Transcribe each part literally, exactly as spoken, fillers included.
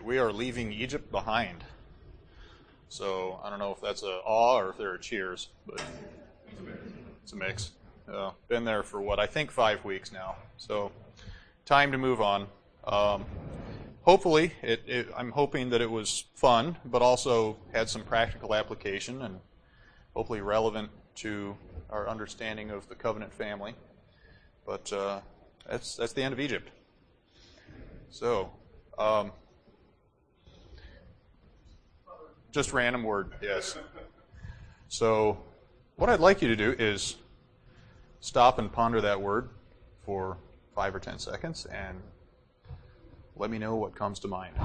we are leaving Egypt behind. So I don't know if that's a awe or if there are cheers, but it's a mix. Uh, been there for what, I think five weeks now. So time to move on. Um, hopefully, it, it, I'm hoping that it was fun, but also had some practical application and hopefully relevant to our understanding of the covenant family. But uh, that's that's the end of Egypt. So, um, just random word, yes. So, what I'd like you to do is stop and ponder that word for five or ten seconds and let me know what comes to mind.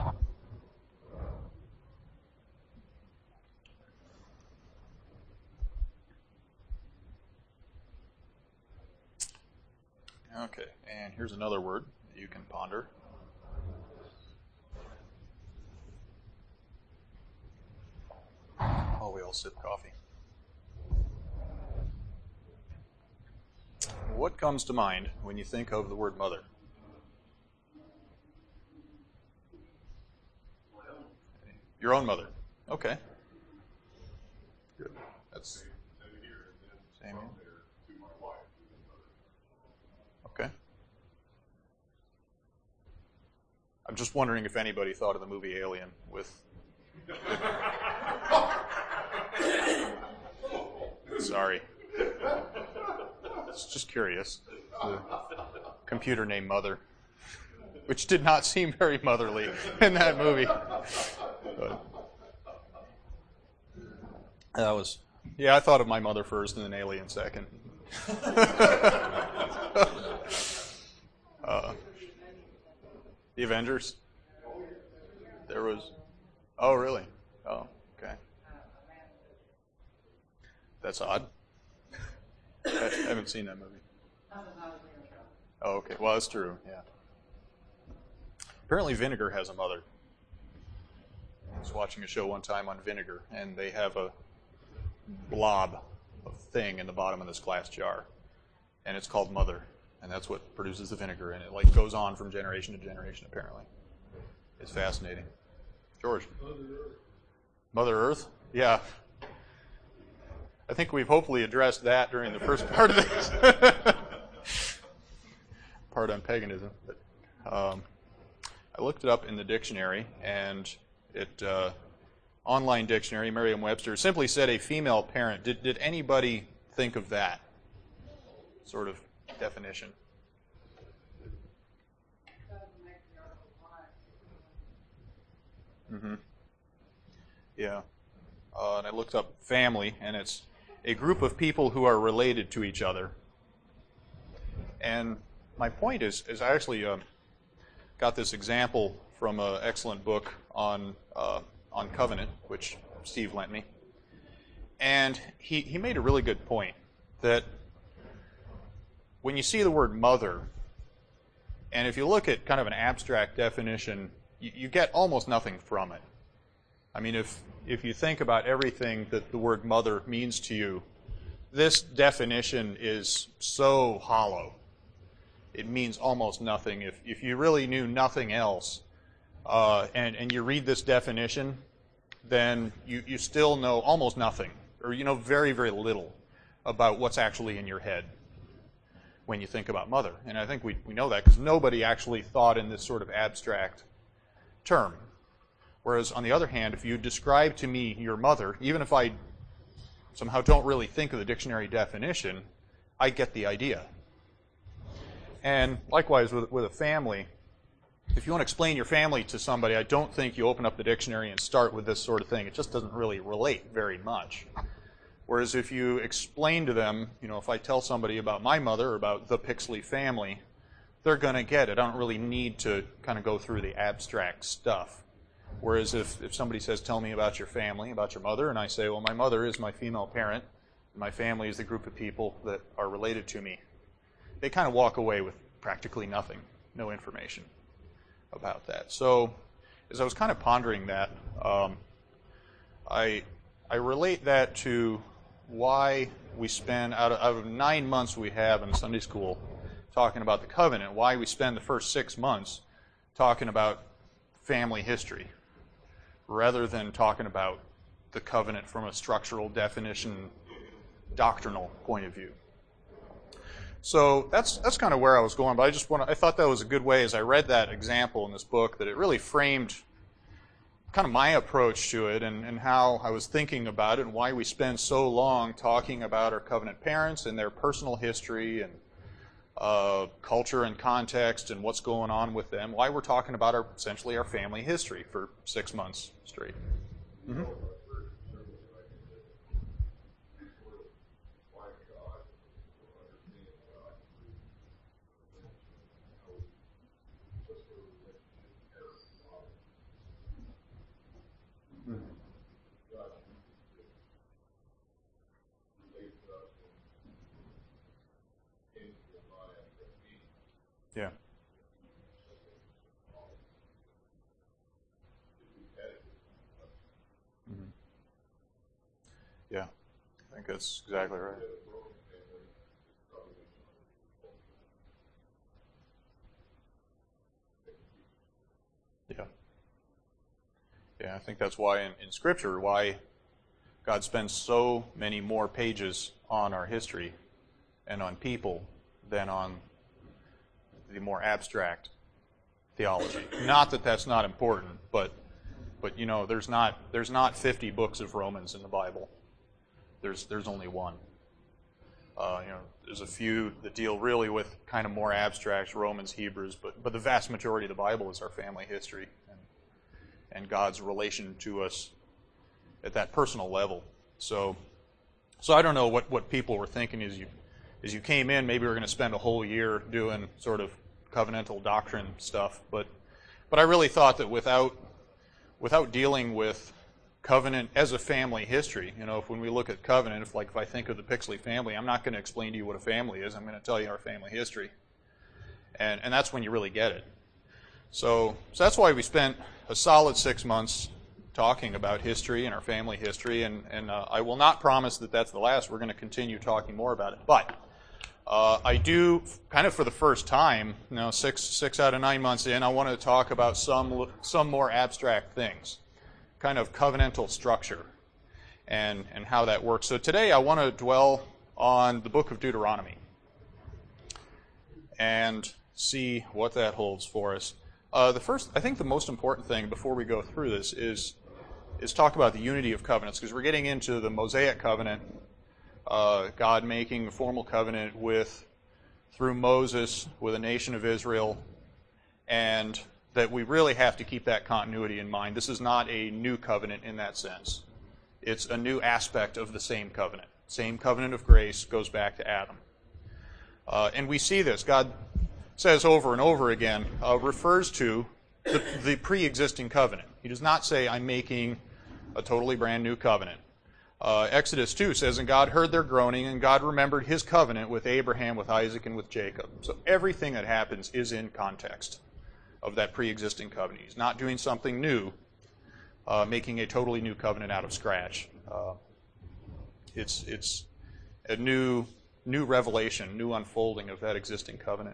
Okay, and here's another word that you can ponder. Oh, we all sip coffee. What comes to mind when you think of the word mother? Your own mother. Okay. Good. That's same here. Okay. I'm just wondering if anybody thought of the movie Alien with. Sorry. It's just curious. The computer named Mother, which did not seem very motherly in that movie. But that was, yeah, I thought of my mother first and then Alien second. uh, the Avengers. There was, oh, really? Oh, okay. That's odd. I haven't seen that movie. Oh, okay. Well, that's true, yeah. Apparently vinegar has a mother. I was watching a show one time on vinegar, and they have a blob of thing in the bottom of this glass jar, and it's called mother, and that's what produces the vinegar, and it like goes on from generation to generation, apparently. It's fascinating. George? Mother Earth. Mother Earth? Yeah. I think we've hopefully addressed that during the first part of this. Part on paganism. But, um, I looked it up in the dictionary, and it, uh, online dictionary, Merriam-Webster, simply said a female parent. Did, did anybody think of that sort of definition? Mm-hmm. Yeah. Uh, and I looked up family, and it's a group of people who are related to each other. And my point is, is I actually uh, got this example from an excellent book on uh, on covenant, which Steve lent me. And he, he made a really good point that when you see the word mother, and if you look at kind of an abstract definition, you, you get almost nothing from it. I mean, if if you think about everything that the word mother means to you, this definition is so hollow. It means almost nothing. If if you really knew nothing else, uh, and, and you read this definition, then you, you still know almost nothing, or you know very, very little about what's actually in your head when you think about mother. And I think we, we know that because nobody actually thought in this sort of abstract term. Whereas, on the other hand, if you describe to me your mother, even if I somehow don't really think of the dictionary definition, I get the idea. And likewise with, with a family, if you want to explain your family to somebody, I don't think you open up the dictionary and start with this sort of thing. It just doesn't really relate very much. Whereas if you explain to them, you know, if I tell somebody about my mother or about the Pixley family, they're going to get it. I don't really need to kind of go through the abstract stuff. Whereas if, if somebody says, tell me about your family, about your mother, and I say, well, my mother is my female parent, and my family is the group of people that are related to me, they kind of walk away with practically nothing, no information about that. So as I was kind of pondering that, um, I, I relate that to why we spend, out of, out of nine months we have in Sunday school talking about the covenant, why we spend the first six months talking about family history rather than talking about the covenant from a structural definition, doctrinal point of view. So that's that's kind of where I was going, but I just want I thought that was a good way as I read that example in this book that it really framed kind of my approach to it and, and how I was thinking about it and why we spend so long talking about our covenant parents and their personal history and uh, culture and context and what's going on with them, why we're talking about our essentially our family history for six months straight. Mm-hmm. Yeah. Mm-hmm. Yeah, I think that's exactly right. Yeah. Yeah, I think that's why in, in Scripture, why God spends so many more pages on our history and on people than on the more abstract theology. Not that that's not important, but but you know, there's not there's not fifty books of Romans in the Bible. There's there's only one. Uh, you know, there's a few that deal really with kind of more abstract Romans, Hebrews, but but the vast majority of the Bible is our family history and and God's relation to us at that personal level. So so I don't know what, what people were thinking as you as you came in. Maybe we're going to spend a whole year doing sort of covenantal doctrine stuff, but but I really thought that without without dealing with covenant as a family history, you know, if when we look at covenant, if like if I think of the Pixley family, I'm not going to explain to you what a family is. I'm going to tell you our family history, and and that's when you really get it. So so that's why we spent a solid six months talking about history and our family history, and and uh, I will not promise that that's the last. We're going to continue talking more about it, but. Uh, I do, kind of for the first time, you know, six six out of nine months in, I want to talk about some some more abstract things, kind of covenantal structure, and and how that works. So today I want to dwell on the book of Deuteronomy and see what that holds for us. Uh, the first, I think, the most important thing before we go through this is is talk about the unity of covenants, because we're getting into the Mosaic covenant. Uh, God making a formal covenant with, through Moses, with a nation of Israel, and that we really have to keep that continuity in mind. This is not a new covenant in that sense. It's a new aspect of the same covenant. Same covenant of grace goes back to Adam. Uh, and we see this. God says over and over again, uh, refers to the, the pre-existing covenant. He does not say, I'm making a totally brand new covenant. Uh, Exodus two says, and God heard their groaning, and God remembered his covenant with Abraham, with Isaac, and with Jacob. So everything that happens is in context of that pre-existing covenant. He's not doing something new, uh, making a totally new covenant out of scratch. Uh, it's it's a new new revelation, new unfolding of that existing covenant.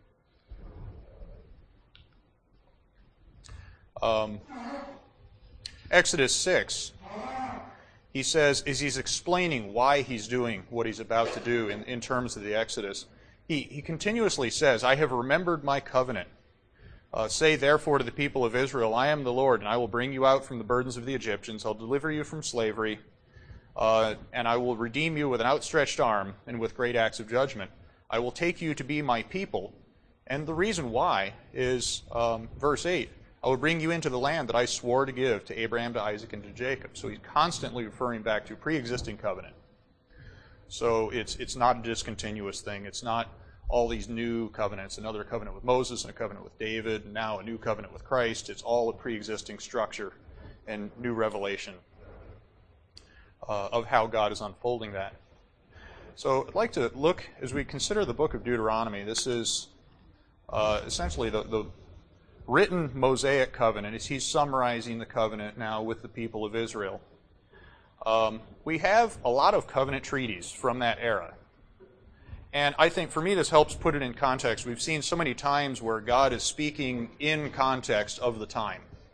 Um, Exodus six. He says, as he's explaining why he's doing what he's about to do in, in terms of the Exodus, he, he continuously says, I have remembered my covenant. Uh, say therefore to the people of Israel, I am the Lord, and I will bring you out from the burdens of the Egyptians. I'll deliver you from slavery, uh, and I will redeem you with an outstretched arm and with great acts of judgment. I will take you to be my people. And the reason why is um, verse eight. I will bring you into the land that I swore to give to Abraham, to Isaac, and to Jacob. So he's constantly referring back to pre-existing covenant. So it's it's not a discontinuous thing. It's not all these new covenants, another covenant with Moses and a covenant with David, and now a new covenant with Christ. It's all a pre-existing structure and new revelation uh, of how God is unfolding that. So I'd like to look, as we consider the book of Deuteronomy, this is uh, essentially the, the written Mosaic covenant, as he's summarizing the covenant now with the people of Israel. Um, we have a lot of covenant treaties from that era. And I think for me this helps put it in context. We've seen so many times where God is speaking in context of the time.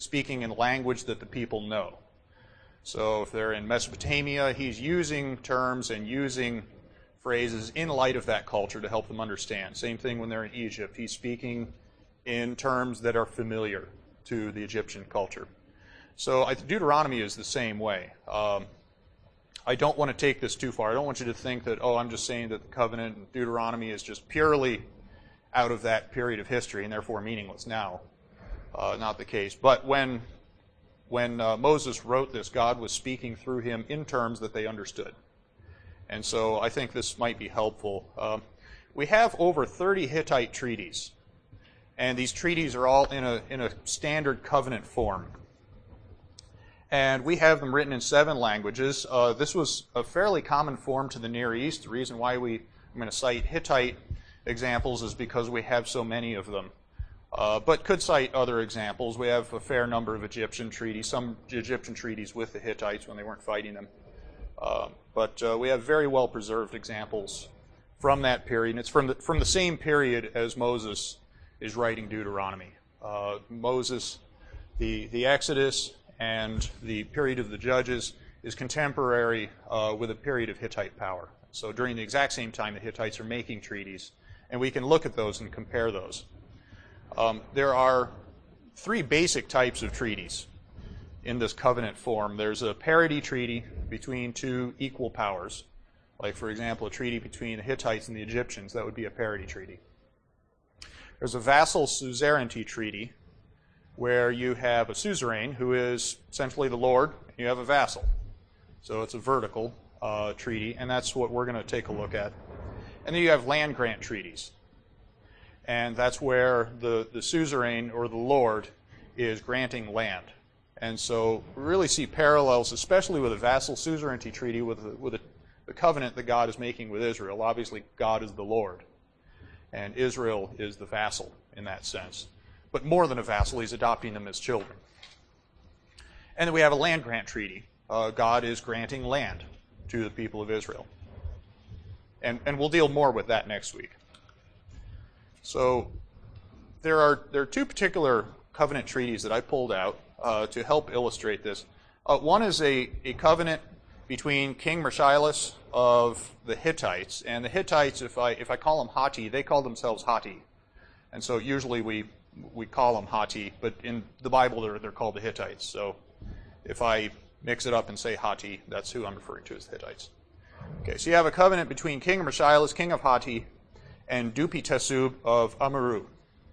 speaking in language that the people know. So if they're in Mesopotamia, he's using terms and using phrases in light of that culture to help them understand. Same thing when they're in Egypt. He's speaking in terms that are familiar to the Egyptian culture. So I, Deuteronomy is the same way. Um, I don't want to take this too far. I don't want you to think that, oh, I'm just saying that the covenant in Deuteronomy is just purely out of that period of history and therefore meaningless now. Uh, not the case. But when, when uh, Moses wrote this, God was speaking through him in terms that they understood. And so I think this might be helpful. Um, we have over thirty Hittite treaties. And these treaties are all in a, in a standard covenant form. And we have them written in seven languages. Uh, this was a fairly common form to the Near East. The reason why we, I'm going to cite Hittite examples is because we have so many of them. Uh, but could cite other examples. We have a fair number of Egyptian treaties, some Egyptian treaties with the Hittites when they weren't fighting them. Uh, but uh, we have very well preserved examples from that period. And it's from the, from the same period as Moses is writing Deuteronomy. Uh, Moses, the, the Exodus, and the period of the Judges is contemporary uh, with a period of Hittite power. So during the exact same time, the Hittites are making treaties, and we can look at those and compare those. Um, there are three basic types of treaties in this covenant form. There's a parity treaty between two equal powers. Like, for example, a treaty between the Hittites and the Egyptians, that would be a parity treaty. There's a vassal suzerainty treaty, where you have a suzerain who is essentially the lord, and you have a vassal. So it's a vertical uh, treaty, and that's what we're going to take a look at. And then you have land grant treaties. And that's where the, the suzerain or the lord is granting land. And so we really see parallels, especially with a vassal suzerainty treaty, with, the, with the, the covenant that God is making with Israel. Obviously, God is the lord, and Israel is the vassal in that sense. But more than a vassal, he's adopting them as children. And then we have a land grant treaty. Uh, God is granting land to the people of Israel. And, and we'll deal more with that next week. So there are, there are two particular covenant treaties that I pulled out uh, to help illustrate this. Uh, one is a, a covenant between King Mershilus of the Hittites. And the Hittites, if I, if I call them Hatti, they call themselves Hatti. And so usually we we call them Hatti, but in the Bible they're, they're called the Hittites. So if I mix it up and say Hatti, that's who I'm referring to as the Hittites. Okay, so you have a covenant between King Mershilus, king of Hatti, and Dupi-Teshub of Amurru.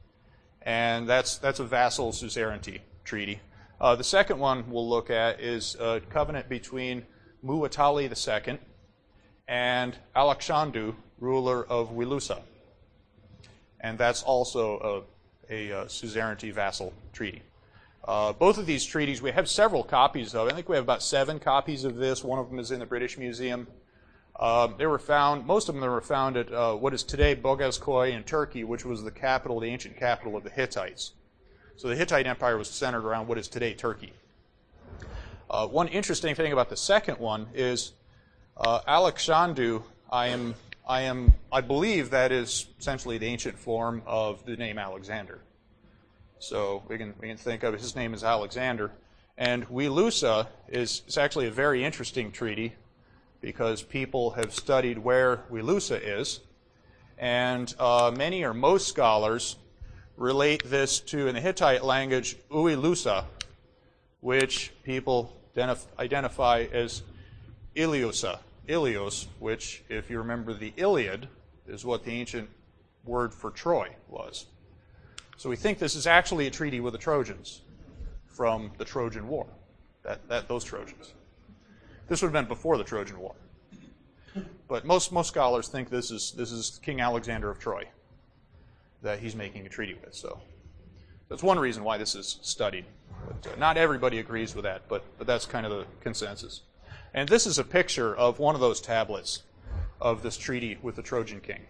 And that's that's a vassal suzerainty treaty. Uh, the second one we'll look at is a covenant between Muwatalli the Second and Alakshandu, ruler of Wilusa. And that's also a a uh, suzerainty vassal treaty. Uh, both of these treaties, we have several copies of. I think we have about seven copies of this. One of them is in the British Museum. Uh, they were found, most of them were found at uh, what is today Bogazkoy in Turkey, which was the capital, the ancient capital of the Hittites. So the Hittite Empire was centered around what is today Turkey. Uh, one interesting thing about the second one is uh, Alakshandu, I am I am, I believe that is essentially the ancient form of the name Alexander. So we can we can think of his name as Alexander. And Wilusa is, is actually a very interesting treaty because people have studied where Wilusa is. And uh, many or most scholars relate this to, in the Hittite language, Uilusa, which people identif- identify as Iliusa. Ilios, which, if you remember the Iliad, is what the ancient word for Troy was. So we think this is actually a treaty with the Trojans from the Trojan War, that, that those Trojans. This would have been before the Trojan War. But most, most scholars think this is, this is King Alexander of Troy that he's making a treaty with. So that's one reason why this is studied. But, uh, not everybody agrees with that, but, but that's kind of the consensus. And this is a picture of one of those tablets of this treaty with the Trojan king.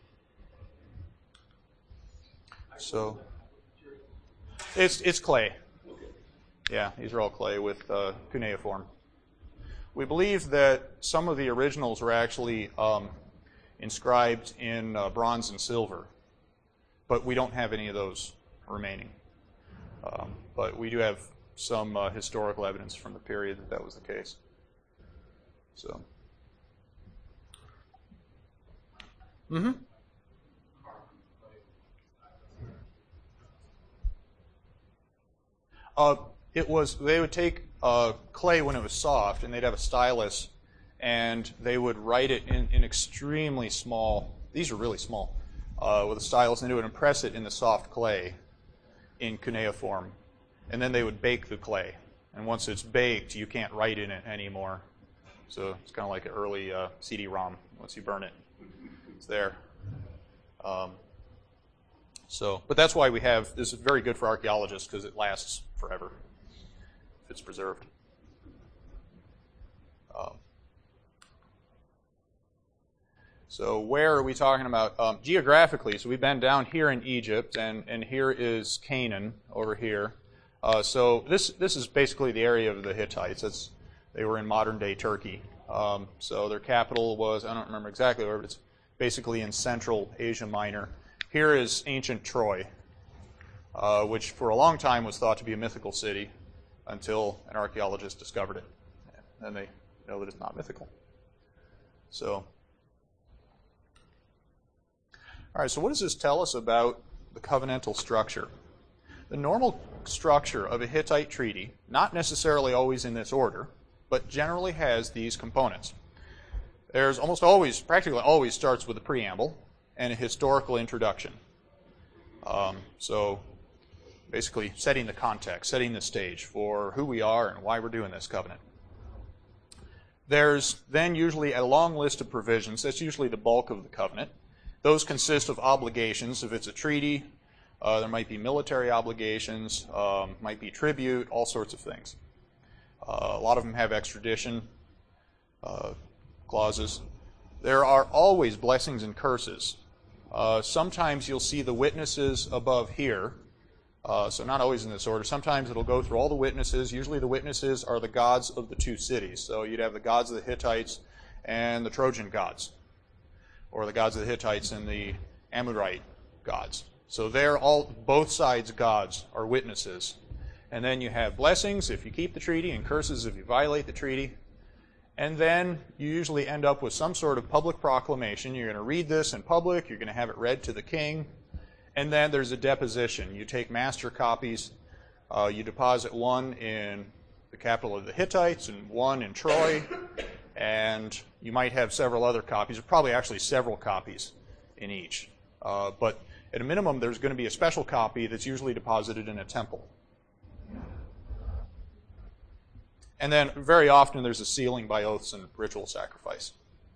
So it's it's clay. Yeah, these are all clay with uh, cuneiform. We believe that some of the originals were actually um, inscribed in uh, bronze and silver, but we don't have any of those remaining. Um, but we do have some uh, historical evidence from the period that that was the case. So, mm-hmm. Uh, it was, they would take uh, clay when it was soft, and they'd have a stylus, and they would write it in, in extremely small, these are really small, uh, with a stylus, and they would impress it in the soft clay in cuneiform. And then they would bake the clay. And once it's baked, you can't write in it anymore. So it's kind of like an early uh, C D ROM. Once you burn it, it's there. Um, so, but that's why we have, this is very good for archaeologists because it lasts forever if it's preserved. Um, so where are we talking about? Um, geographically, so we've been down here in Egypt, and, and here is Canaan over here. Uh, so this this is basically the area of the Hittites. It's, they were in modern-day Turkey. Um, so their capital was, I don't remember exactly where, but it's basically in central Asia Minor. Here is ancient Troy, uh, which for a long time was thought to be a mythical city until an archaeologist discovered it. And they know that it's not mythical. So, all right, so what does this tell us about the covenantal structure? The normal structure of a Hittite treaty, not necessarily always in this order, but generally has these components. There's almost always, practically always starts with a preamble and a historical introduction. Um, so basically setting the context, setting the stage for who we are and why we're doing this covenant. There's then usually a long list of provisions. That's usually the bulk of the covenant. Those consist of obligations. If it's a treaty, uh, there might be military obligations, um, might be tribute, all sorts of things. Uh, a lot of them have extradition uh, clauses. There are always blessings and curses. Uh, sometimes you'll see the witnesses above here, uh, so not always in this order. Sometimes it'll go through all the witnesses. Usually the witnesses are the gods of the two cities. So you'd have the gods of the Hittites and the Trojan gods, or the gods of the Hittites and the Amorite gods. So they're all, both sides' gods are witnesses. And then you have blessings if you keep the treaty, and curses if you violate the treaty. And then you usually end up with some sort of public proclamation. You're going to read this in public. You're going to have it read to the king. And then there's a deposition. You take master copies. Uh, you deposit one in the capital of the Hittites and one in Troy. And you might have several other copies, or probably actually several copies in each. Uh, but at a minimum, there's going to be a special copy that's usually deposited in a temple. And then very often there's a sealing by oaths and ritual sacrifice.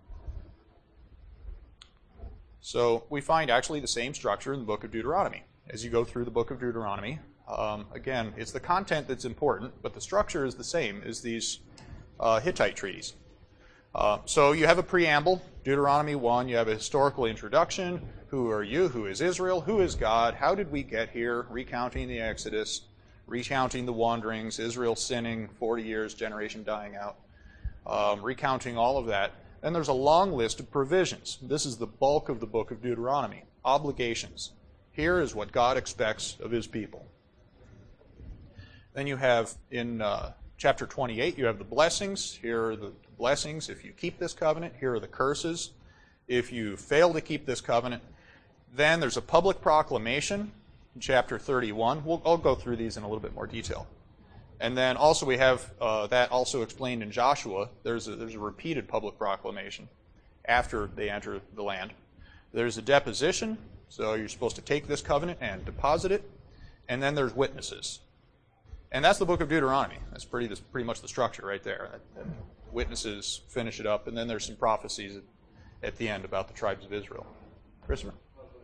So we find actually the same structure in the book of Deuteronomy. As you go through the book of Deuteronomy, um, again, it's the content that's important, but the structure is the same as these uh, Hittite treaties. Uh, so you have a preamble, Deuteronomy one, you have a historical introduction, who are you, who is Israel, who is God, how did we get here, recounting the Exodus, recounting the wanderings, Israel sinning, forty years, generation dying out, um, recounting all of that. Then there's a long list of provisions. This is the bulk of the book of Deuteronomy. Obligations. Here is what God expects of his people. Then you have in uh, chapter twenty-eight, you have the blessings. Here are the blessings if you keep this covenant. Here are the curses if you fail to keep this covenant. Then there's a public proclamation. In chapter thirty-one. We'll, I'll go through these in a little bit more detail. And then also we have uh, that also explained in Joshua. There's a, there's a repeated public proclamation after they enter the land. There's a deposition, so you're supposed to take this covenant and deposit it. And then there's witnesses. And that's the book of Deuteronomy. That's pretty, that's pretty much the structure right there. Witnesses finish it up, and then there's some prophecies at, at the end about the tribes of Israel. Christopher?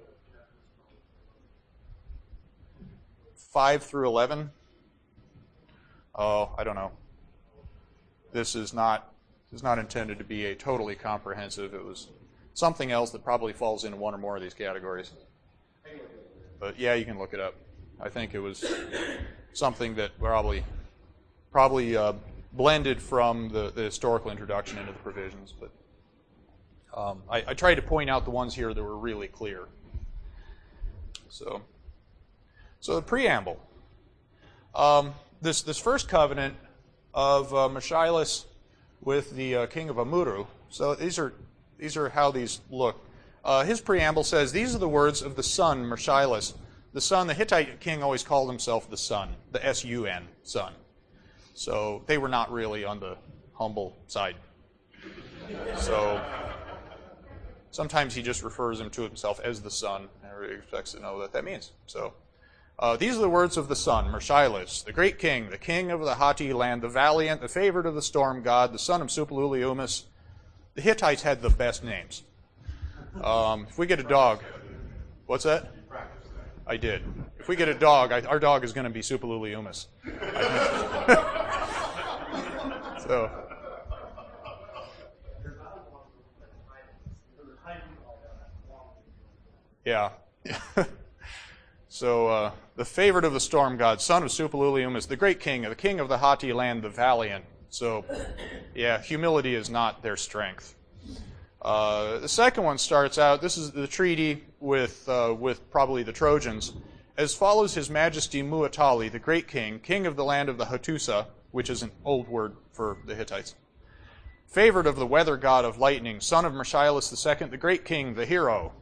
five through eleven. Oh, I don't know. This is not this is not intended to be a totally comprehensive. It was something else that probably falls into one or more of these categories. But yeah, you can look it up. I think it was something that probably probably uh, blended from the, the historical introduction into the provisions. But um, I, I tried to point out the ones here that were really clear. So. So the preamble. Um, this this first covenant of uh, Mishaelis with the uh, king of Amuru. So these are these are how these look. Uh, his preamble says, "These are the words of the son Mishaelis." The son, the Hittite king, always called himself the son, the S U N, son. So they were not really on the humble side. So sometimes he just refers him to himself as the son, and everybody expects to know what that means. So. Uh, these are the words of the son, Mishaelis, the great king, the king of the Hatti land, the valiant, the favorite of the storm god, the son of Suppiluliumus. The Hittites had the best names. Um, if we get a dog, what's that? I did. If we get a dog, I, our dog is going to be Suppiluliumus. So. Yeah. So, uh, the favorite of the storm god, son of Suppiluliumus, the great king, the king of the Hatti land, the valiant. So, yeah, humility is not their strength. Uh, the second one starts out, this is the treaty with, uh, with probably the Trojans. As follows His Majesty Muatali, the great king, king of the land of the Hattusa, which is an old word for the Hittites. Favorite of the weather god of lightning, son of Mishaelis the second, the great king, the hero.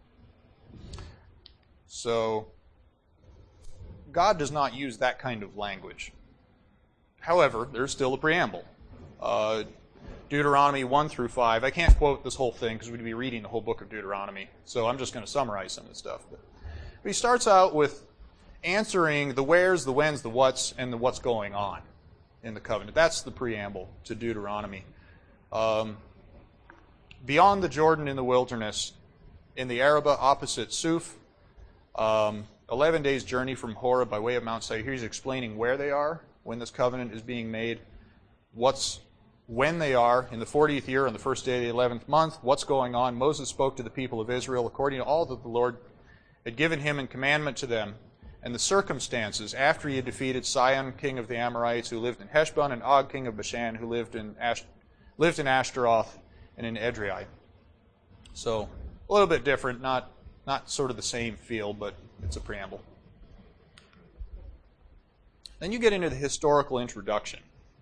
So, God does not use that kind of language. However, there's still a preamble. Uh, Deuteronomy one through five. I can't quote this whole thing because we'd be reading the whole book of Deuteronomy. So I'm just going to summarize some of the stuff. But he starts out with answering the wheres, the whens, the whats, and the what's going on in the covenant. That's the preamble to Deuteronomy. Um, beyond the Jordan in the wilderness, in the Arabah opposite Suf, um, eleven days' journey from Horeb by way of Mount Seir. He's explaining where they are when this covenant is being made, what's when they are in the fortieth year on the first day of the eleventh month, what's going on. Moses spoke to the people of Israel according to all that the Lord had given him in commandment to them, and the circumstances after he had defeated Sihon, king of the Amorites, who lived in Heshbon, and Og, king of Bashan, who lived in Ash- lived in Ashtaroth and in Edrei. So a little bit different, not not sort of the same feel, but it's a preamble. Then you get into the historical introduction.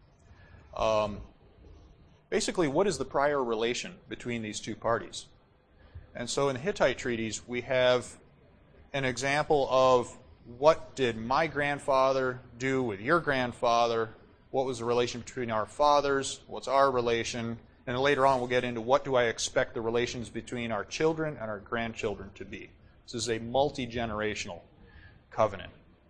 Um, basically, what is the prior relation between these two parties? And so in the Hittite treaties, we have an example of what did my grandfather do with your grandfather, what was the relation between our fathers, what's our relation, and then later on we'll get into what do I expect the relations between our children and our grandchildren to be. This is a multi-generational covenant.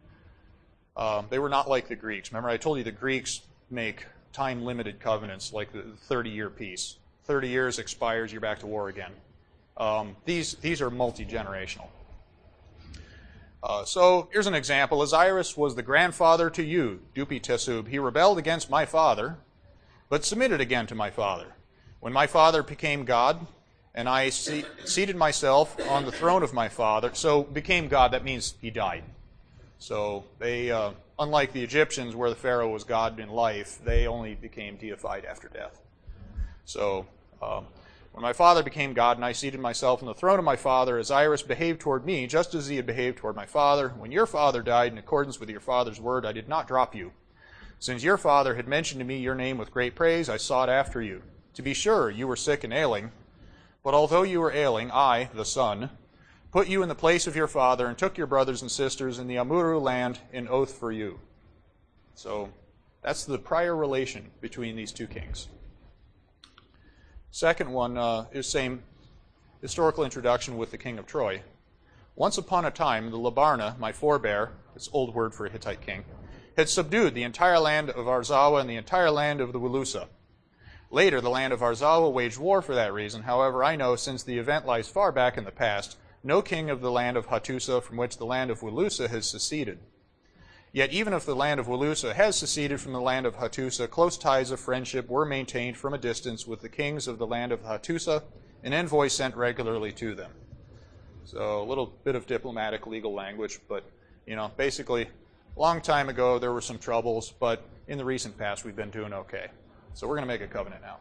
Um, they were not like the Greeks. Remember, I told you the Greeks make time-limited covenants like the thirty-year peace. thirty years expires, you're back to war again. Um, these, these are multi-generational. Uh, so here's an example. Osiris was the grandfather to you, Dupi-Teshub. He rebelled against my father, but submitted again to my father. When my father became God, and I se- seated myself on the throne of my father, so became God, that means he died. So they, uh, unlike the Egyptians where the Pharaoh was God in life, they only became deified after death. So um, when my father became God and I seated myself on the throne of my father, Osiris behaved toward me just as he had behaved toward my father. When your father died in accordance with your father's word, I did not drop you. Since your father had mentioned to me your name with great praise, I sought after you. To be sure, you were sick and ailing, but although you were ailing, I, the son, put you in the place of your father and took your brothers and sisters in the Amuru land in oath for you. So that's the prior relation between these two kings. Second one uh, is same historical introduction with the king of Troy. Once upon a time, the Labarna, my forebear, it's old word for a Hittite king, had subdued the entire land of Arzawa and the entire land of the Wilusa. Later, the land of Arzawa waged war for that reason. However, I know, since the event lies far back in the past, no king of the land of Hattusa from which the land of Wilusa has seceded. Yet even if the land of Wilusa has seceded from the land of Hattusa, close ties of friendship were maintained from a distance with the kings of the land of Hattusa, an envoy sent regularly to them. So a little bit of diplomatic legal language, but, you know, basically, a long time ago there were some troubles, but in the recent past we've been doing okay. So we're going to make a covenant now.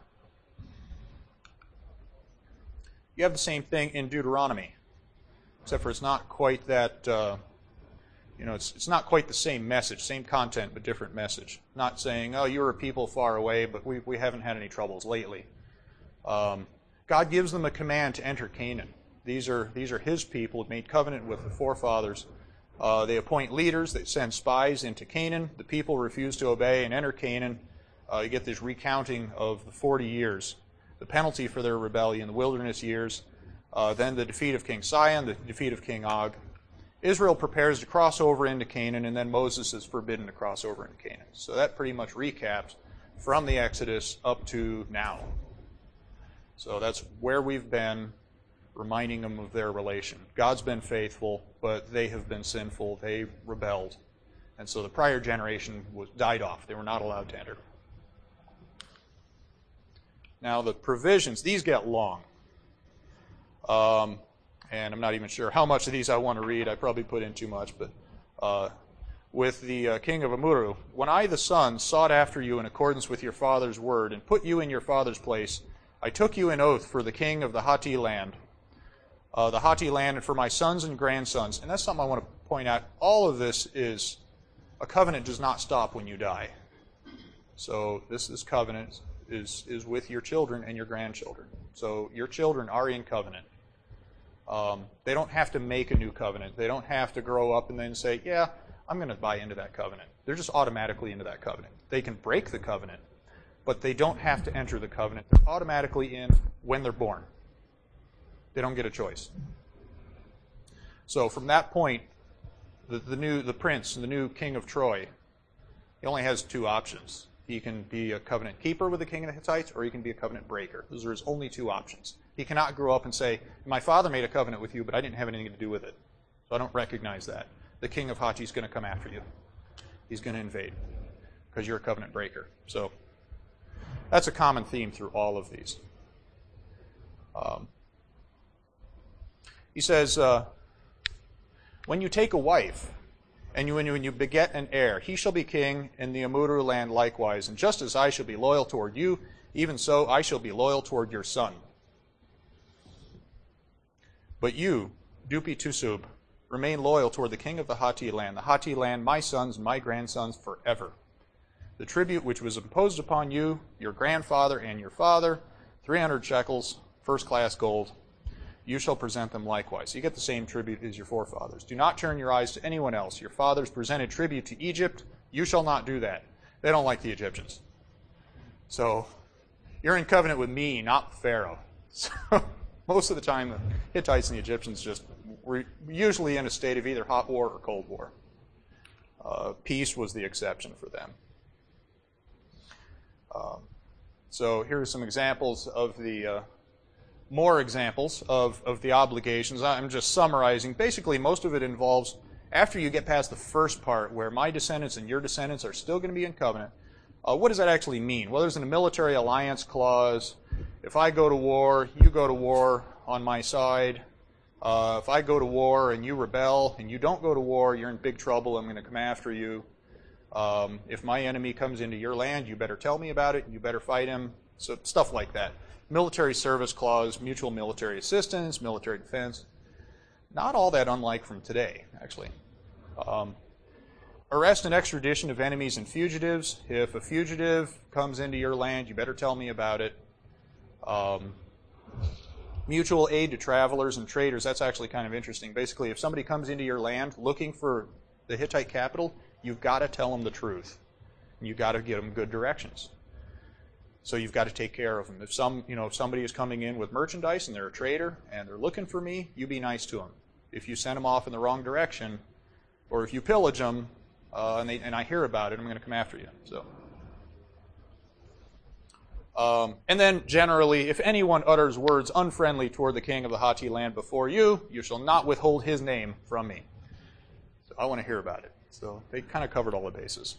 You have the same thing in Deuteronomy, except for it's not quite that uh, you know, it's, it's not quite the same message, same content, but different message. Not saying, oh, you're a people far away, but we, we haven't had any troubles lately. Um, God gives them a command to enter Canaan. These are, these are his people who made covenant with the forefathers. Uh, they appoint leaders. They send spies into Canaan. The people refuse to obey and enter Canaan. Uh, you get this recounting of the forty years, the penalty for their rebellion, the wilderness years, uh, then the defeat of King Sihon, the defeat of King Og. Israel prepares to cross over into Canaan, and then Moses is forbidden to cross over into Canaan. So that pretty much recaps from the Exodus up to now. So that's where we've been, reminding them of their relation. God's been faithful, but they have been sinful. They rebelled. And so the prior generation was died off. They were not allowed to enter. Now the provisions, these get long. Um, and I'm not even sure how much of these I want to read. I probably put in too much. But uh, with the uh, king of Amurru, when I, the son, sought after you in accordance with your father's word and put you in your father's place, I took you in oath for the king of the Hatti land, uh, the Hatti land, and for my sons and grandsons. And that's something I want to point out. All of this is, a covenant does not stop when you die. So this, this covenant is, is with your children and your grandchildren. So your children are in covenant. Um, they don't have to make a new covenant. They don't have to grow up and then say, yeah, I'm going to buy into that covenant. They're just automatically into that covenant. They can break the covenant, but they don't have to enter the covenant. They're automatically in when they're born. They don't get a choice. So from that point, the, the new the prince, the new king of Troy, he only has two options. He can be a covenant keeper with the king of the Hittites, or he can be a covenant breaker. Those are his only two options. He cannot grow up and say, my father made a covenant with you, but I didn't have anything to do with it. So I don't recognize that. The king of Hatti is going to come after you. He's going to invade because you're a covenant breaker. So that's a common theme through all of these. Um, he says, uh, when you take a wife, and you, when, you, when you beget an heir, he shall be king in the Amurru land likewise. And just as I shall be loyal toward you, even so I shall be loyal toward your son. But you, Dupi Tusub, remain loyal toward the king of the Hatti land, the Hatti land, my sons and my grandsons forever. The tribute which was imposed upon you, your grandfather and your father, three hundred shekels, first-class gold, you shall present them likewise. You get the same tribute as your forefathers. Do not turn your eyes to anyone else. Your fathers presented tribute to Egypt. You shall not do that. They don't like the Egyptians. So you're in covenant with me, not Pharaoh. So most of the time, the Hittites and the Egyptians just were usually in a state of either hot war or cold war. Uh, peace was the exception for them. Um, so here are some examples of the... Uh, more examples of, of the obligations. I'm just summarizing. Basically, most of it involves, after you get past the first part, where my descendants and your descendants are still going to be in covenant, uh, what does that actually mean? Well, there's a military alliance clause. If I go to war, you go to war on my side. Uh, if I go to war and you rebel and you don't go to war, you're in big trouble. I'm going to come after you. Um, if my enemy comes into your land, you better tell me about it. You better fight him. So stuff like that. Military service clause, mutual military assistance, military defense. Not all that unlike from today, actually. Um, arrest and extradition of enemies and fugitives. If a fugitive comes into your land, you better tell me about it. Um, mutual aid to travelers and traders. That's actually kind of interesting. Basically, if somebody comes into your land looking for the Hittite capital, you've got to tell them the truth. You've got to give them good directions. So you've got to take care of them. If some, you know, if somebody is coming in with merchandise and they're a trader and they're looking for me, you be nice to them. If you send them off in the wrong direction, or if you pillage them uh, and, they, and I hear about it, I'm going to come after you. So, um, and then generally, if anyone utters words unfriendly toward the king of the Hatti land before you, you shall not withhold his name from me. So I want to hear about it. So they kind of covered all the bases.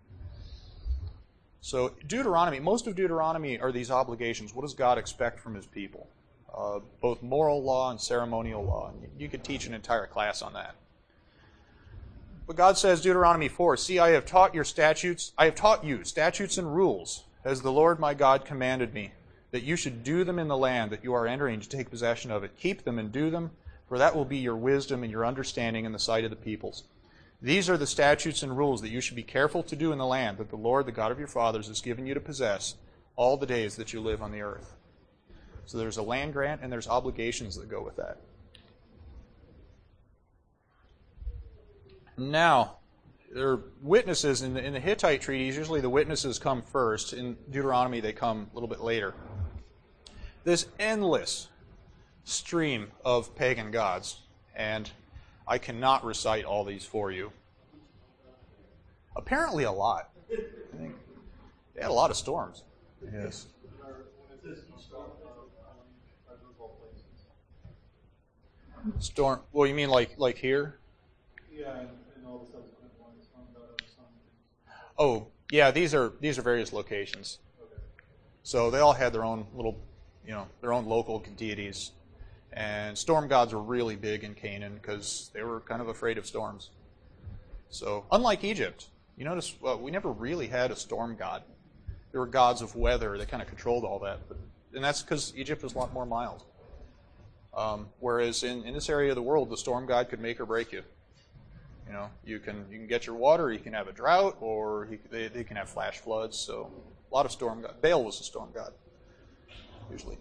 So Deuteronomy, most of Deuteronomy are these obligations. What does God expect from his people? Uh, both moral law and ceremonial law. And you could teach an entire class on that. But God says, Deuteronomy four, see, I have taught your statutes, I have taught you statutes and rules, as the Lord my God commanded me, that you should do them in the land that you are entering to take possession of it. Keep them and do them, for that will be your wisdom and your understanding in the sight of the peoples. These are the statutes and rules that you should be careful to do in the land that the Lord, the God of your fathers, has given you to possess all the days that you live on the earth. So there's a land grant and there's obligations that go with that. Now, there are witnesses in the, in the Hittite treaties. Usually the witnesses come first. In Deuteronomy, they come a little bit later. This endless stream of pagan gods, and I cannot recite all these for you. Apparently a lot. I think they had a lot of storms. Yes. Storm. Well, you mean like like here? Yeah, and, and all the subsequent ones. Oh, yeah. These are these are various locations. Okay. So they all had their own little, you know, their own local deities. And storm gods were really big in Canaan because they were kind of afraid of storms. So, unlike Egypt, you notice well, we never really had a storm god. There were gods of weather that kind of controlled all that. But, and that's because Egypt was a lot more mild. Um, whereas in, in this area of the world, the storm god could make or break you. You know, you can you can get your water, you can have a drought, or he, they, they can have flash floods. So, a lot of storm gods. Baal was a storm god, usually.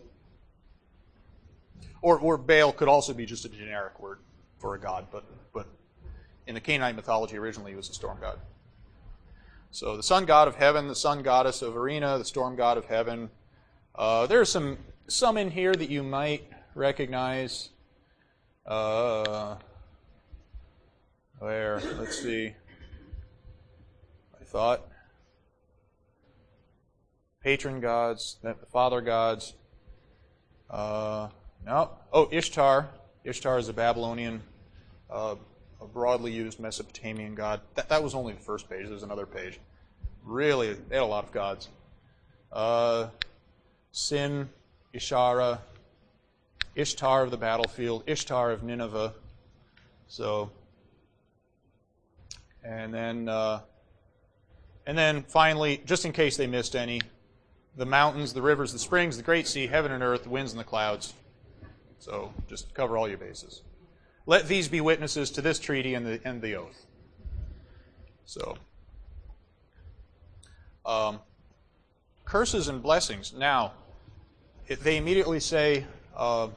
Or, or Baal could also be just a generic word for a god, but, but in the Canaanite mythology, originally he was a storm god. So the sun god of heaven, the sun goddess of Arena, the storm god of heaven. Uh, there are some, some in here that you might recognize. Uh, where? Let's see. I thought. Patron gods, the father gods. Uh... No. Oh, Ishtar. Ishtar is a Babylonian, uh, a broadly used Mesopotamian god. That, that was only the first page. There's another page. Really, they had a lot of gods. Uh, Sin, Ishara, Ishtar of the battlefield, Ishtar of Nineveh. So, and then, uh, and then finally, just in case they missed any, the mountains, the rivers, the springs, the great sea, heaven and earth, the winds and the clouds. So just cover all your bases. Let these be witnesses to this treaty and the, and the oath. So, um, curses and blessings. Now, it, they immediately say, uh,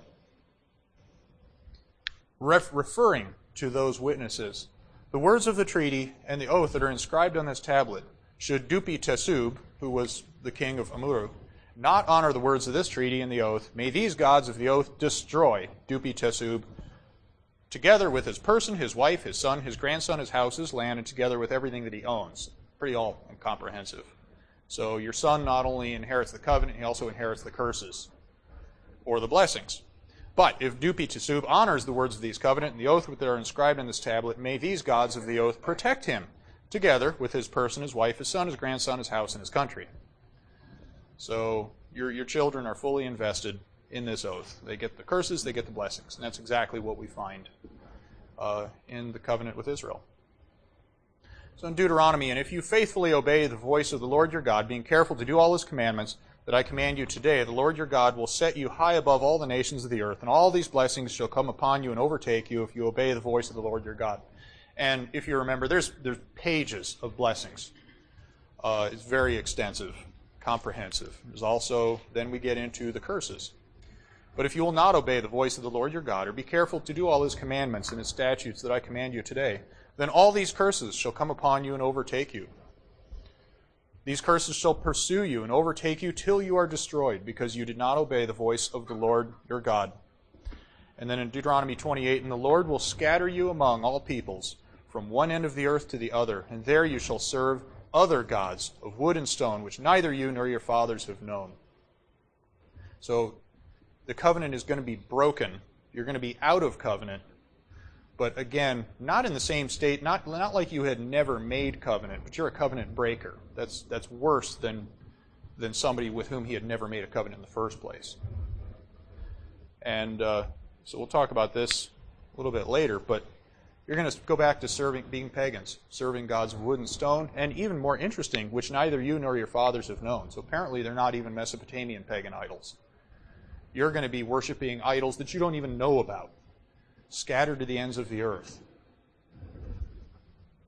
ref, referring to those witnesses, the words of the treaty and the oath that are inscribed on this tablet, should Dupi-Teshub, who was the king of Amurru, not honor the words of this treaty and the oath, may these gods of the oath destroy Dupi-Teshub, together with his person, his wife, his son, his grandson, his house, his land, and together with everything that he owns. Pretty all comprehensive. So your son not only inherits the covenant, he also inherits the curses, or the blessings. But if Dupi-Teshub honors the words of these covenant and the oath that are inscribed in this tablet, may these gods of the oath protect him, together with his person, his wife, his son, his grandson, his house, and his country. So your, your children are fully invested in this oath. They get the curses, they get the blessings. And that's exactly what we find uh, in the covenant with Israel. So in Deuteronomy, and if you faithfully obey the voice of the Lord your God, being careful to do all his commandments that I command you today, the Lord your God will set you high above all the nations of the earth, and all these blessings shall come upon you and overtake you if you obey the voice of the Lord your God. And if you remember, there's, there's pages of blessings. Uh, it's very extensive. Comprehensive. There's also, then we get into the curses. But if you will not obey the voice of the Lord your God, or be careful to do all his commandments and his statutes that I command you today, then all these curses shall come upon you and overtake you. These curses shall pursue you and overtake you till you are destroyed, because you did not obey the voice of the Lord your God. And then in Deuteronomy twenty-eight, and the Lord will scatter you among all peoples, from one end of the earth to the other, and there you shall serve other gods of wood and stone, which neither you nor your fathers have known. So the covenant is going to be broken. You're going to be out of covenant. But again, not in the same state, not, not like you had never made covenant, but you're a covenant breaker. That's, that's worse than, than somebody with whom he had never made a covenant in the first place. And uh, so we'll talk about this a little bit later, but you're going to go back to serving, being pagans, serving gods of wood and stone, and even more interesting, which neither you nor your fathers have known. So apparently they're not even Mesopotamian pagan idols. You're going to be worshiping idols that you don't even know about, scattered to the ends of the earth.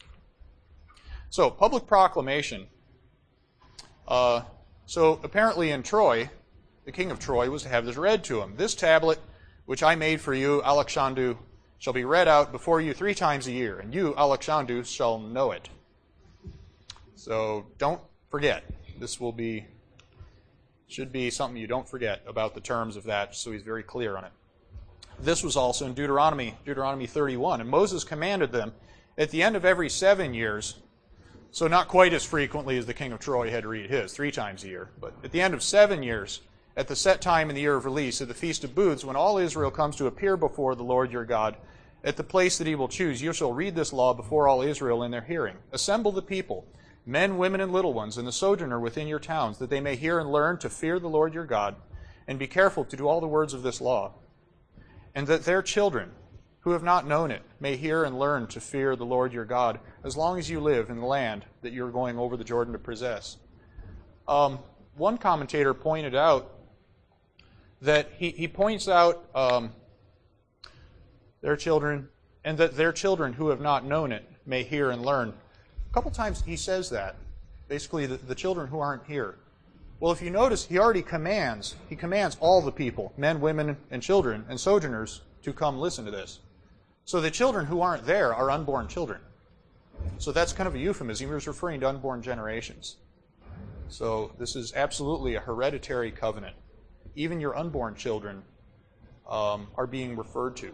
So, public proclamation. Uh, so, apparently in Troy, the king of Troy was to have this read to him. This tablet, which I made for you, Alexandru, shall be read out before you three times a year, and you, Alexandru, shall know it. So, don't forget. This will be, should be something you don't forget about the terms of that, so he's very clear on it. This was also in Deuteronomy, Deuteronomy thirty-one. And Moses commanded them at the end of every seven years, so not quite as frequently as the king of Troy had to read his, three times a year, but at the end of seven years, at the set time in the year of release, at the Feast of Booths, when all Israel comes to appear before the Lord your God, at the place that he will choose, you shall read this law before all Israel in their hearing. Assemble the people, men, women, and little ones, and the sojourner within your towns, that they may hear and learn to fear the Lord your God, and be careful to do all the words of this law. And that their children, who have not known it, may hear and learn to fear the Lord your God, as long as you live in the land that you're going over the Jordan to possess. Um, one commentator pointed out that he, he points out um, their children, and that their children who have not known it may hear and learn. A couple times he says that, basically the, the children who aren't here. Well, if you notice, he already commands, he commands all the people, men, women, and children, and sojourners, to come listen to this. So the children who aren't there are unborn children. So that's kind of a euphemism. He was referring to unborn generations. So this is absolutely a hereditary covenant. Even your unborn children um, are being referred to.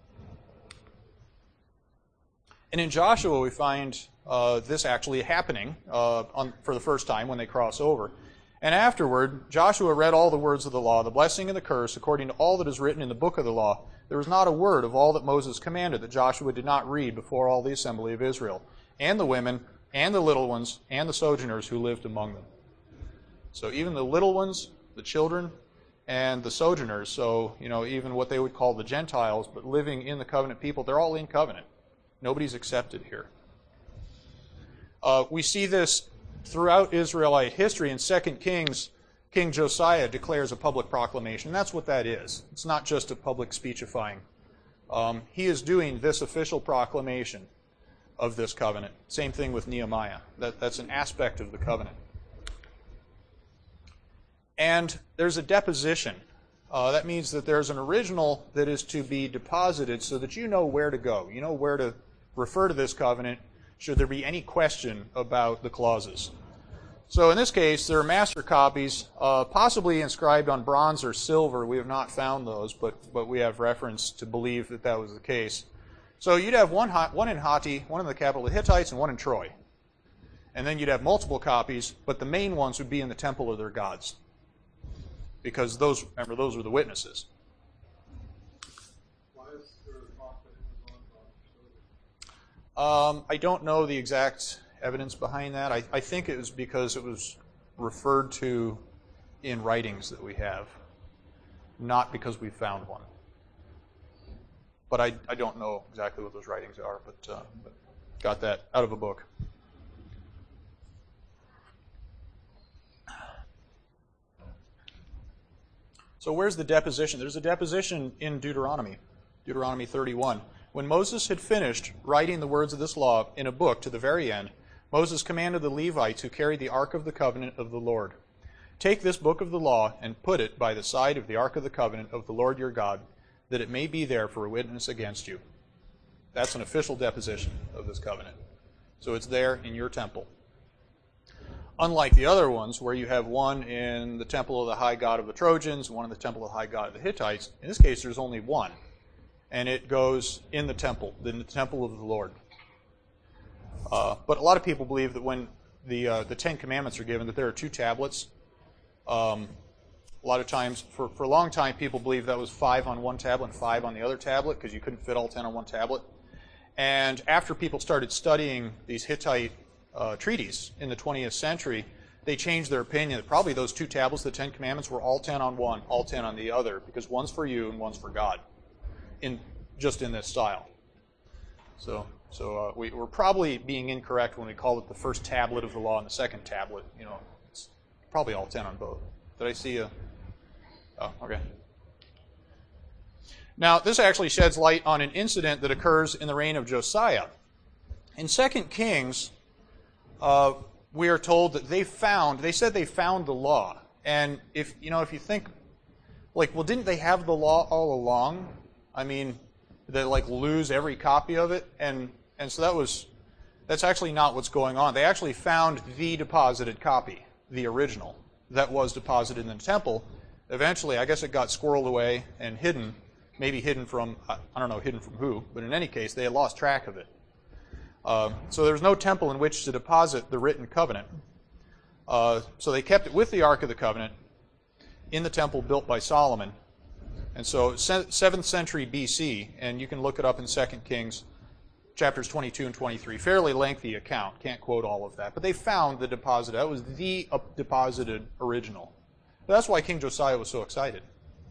And in Joshua, we find uh, this actually happening uh, on, for the first time when they cross over. And afterward, Joshua read all the words of the law, the blessing and the curse, according to all that is written in the book of the law. There was not a word of all that Moses commanded that Joshua did not read before all the assembly of Israel, and the women, and the little ones, and the sojourners who lived among them. So even the little ones, the children, and the sojourners, so, you know, even what they would call the Gentiles, but living in the covenant people, they're all in covenant. Nobody's accepted here. Uh, we see this throughout Israelite history. In Second Kings, King Josiah declares a public proclamation. And that's what that is. It's not just a public speechifying. Um, he is doing this official proclamation of this covenant. Same thing with Nehemiah. That, that's an aspect of the covenant. And there's a deposition. Uh, that means that there's an original that is to be deposited so that you know where to go. You know where to refer to this covenant should there be any question about the clauses. So in this case, there are master copies, uh, possibly inscribed on bronze or silver. We have not found those, but, but we have reference to believe that that was the case. So you'd have one, one in Hatti, one in the capital of the Hittites, and one in Troy. And then you'd have multiple copies, but the main ones would be in the temple of their gods. Because those, remember, those were the witnesses. Why is there a talk that it was on Um, I don't know the exact evidence behind that. I, I think it was because it was referred to in writings that we have, not because we found one. But I, I don't know exactly what those writings are, but, uh, but got that out of a book. So where's the deposition? There's a deposition in Deuteronomy, Deuteronomy thirty-one. When Moses had finished writing the words of this law in a book to the very end, Moses commanded the Levites who carried the ark of the covenant of the Lord, "Take this book of the law and put it by the side of the ark of the covenant of the Lord your God, that it may be there for a witness against you." That's an official deposition of this covenant. So it's there in your temple. Unlike the other ones, where you have one in the temple of the high god of the Trojans, one in the temple of the high god of the Hittites, in this case there's only one. And it goes in the temple, in the temple of the Lord. Uh, but a lot of people believe that when the uh, the Ten Commandments are given, that there are two tablets. Um, a lot of times, for, for a long time, people believed that was five on one tablet and five on the other tablet, because you couldn't fit all ten on one tablet. And after people started studying these Hittite uh, treaties in the twentieth century, they changed their opinion that probably those two tablets, the Ten Commandments, were all ten on one, all ten on the other, because one's for you and one's for God, in just in this style. So, so uh, we, we're probably being incorrect when we call it the first tablet of the law and the second tablet. You know, it's probably all ten on both. Did I see a? Oh, okay. Now, this actually sheds light on an incident that occurs in the reign of Josiah. In Second Kings, uh, we are told that they found, they said they found the law. And if, you know, if you think, like, well, didn't they have the law all along? I mean, they, like, lose every copy of it? And, and so that was, that's actually not what's going on. They actually found the deposited copy, the original, that was deposited in the temple. Eventually, I guess it got squirreled away and hidden, maybe hidden from, I don't know, hidden from who, but in any case, they had lost track of it. Uh, so there was no temple in which to deposit the written covenant. Uh, so they kept it with the Ark of the Covenant in the temple built by Solomon. And so seventh century B C, and you can look it up in Second Kings, chapters twenty-two and twenty-three. Fairly lengthy account. Can't quote all of that. But they found the deposit. That was the deposited original. That's why King Josiah was so excited.